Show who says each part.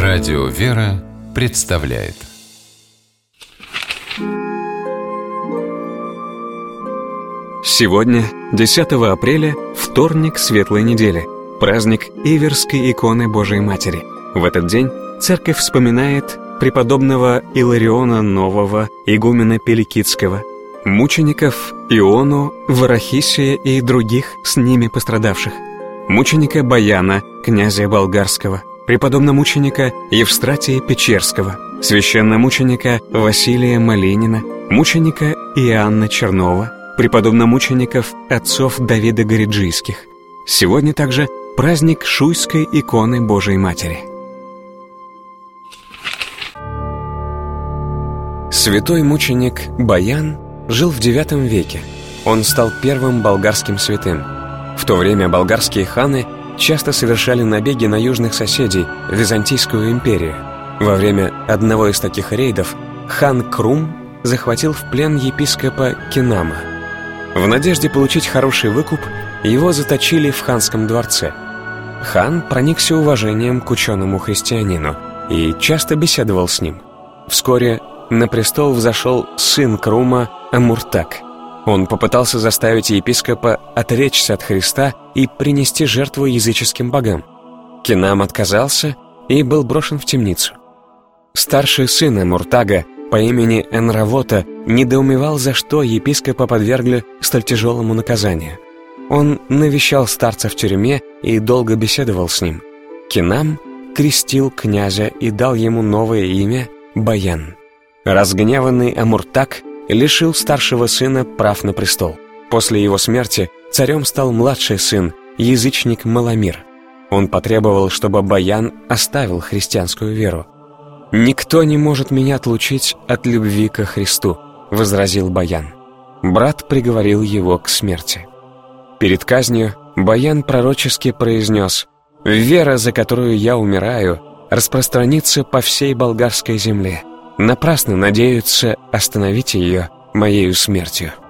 Speaker 1: Радио «Вера» представляет.
Speaker 2: Сегодня, 10 апреля, вторник Светлой недели, праздник Иверской иконы Божией Матери. В этот день церковь вспоминает преподобного Илариона Нового, игумена Пеликидского, мучеников Иону, Варахисия и других с ними пострадавших, мученика Баяна, князя Болгарского, преподобномученика Евстратия Печерского, священномученика Василия Малинина, мученика Иоанна Чернова, преподобномучеников отцов Давида Гориджийских. Сегодня также праздник Шуйской иконы Божией Матери. Святой мученик Баян жил в IX веке. Он стал первым болгарским святым. В то время болгарские ханы часто совершали набеги на южных соседей, Византийскую империю. Во время одного из таких рейдов хан Крум захватил в плен епископа Кинама. В надежде получить хороший выкуп, его заточили в ханском дворце. Хан проникся уважением к ученому христианину и часто беседовал с ним. Вскоре на престол взошел сын Крума Амуртак. Он попытался заставить епископа отречься от Христа и принести жертву языческим богам. Кинам отказался и был брошен в темницу. Старший сын Амуртага по имени Энравота недоумевал, за что епископа подвергли столь тяжелому наказанию. Он навещал старца в тюрьме и долго беседовал с ним. Кинам крестил князя и дал ему новое имя Баян. Разгневанный Амуртак лишил старшего сына прав на престол. После его смерти царем стал младший сын, язычник Маламир. Он потребовал, чтобы Баян оставил христианскую веру. «Никто не может меня отлучить от любви ко Христу», — возразил Баян. Брат приговорил его к смерти. Перед казнью Баян пророчески произнес: «Вера, за которую я умираю, распространится по всей болгарской земле. Напрасно надеются остановить ее моею смертью».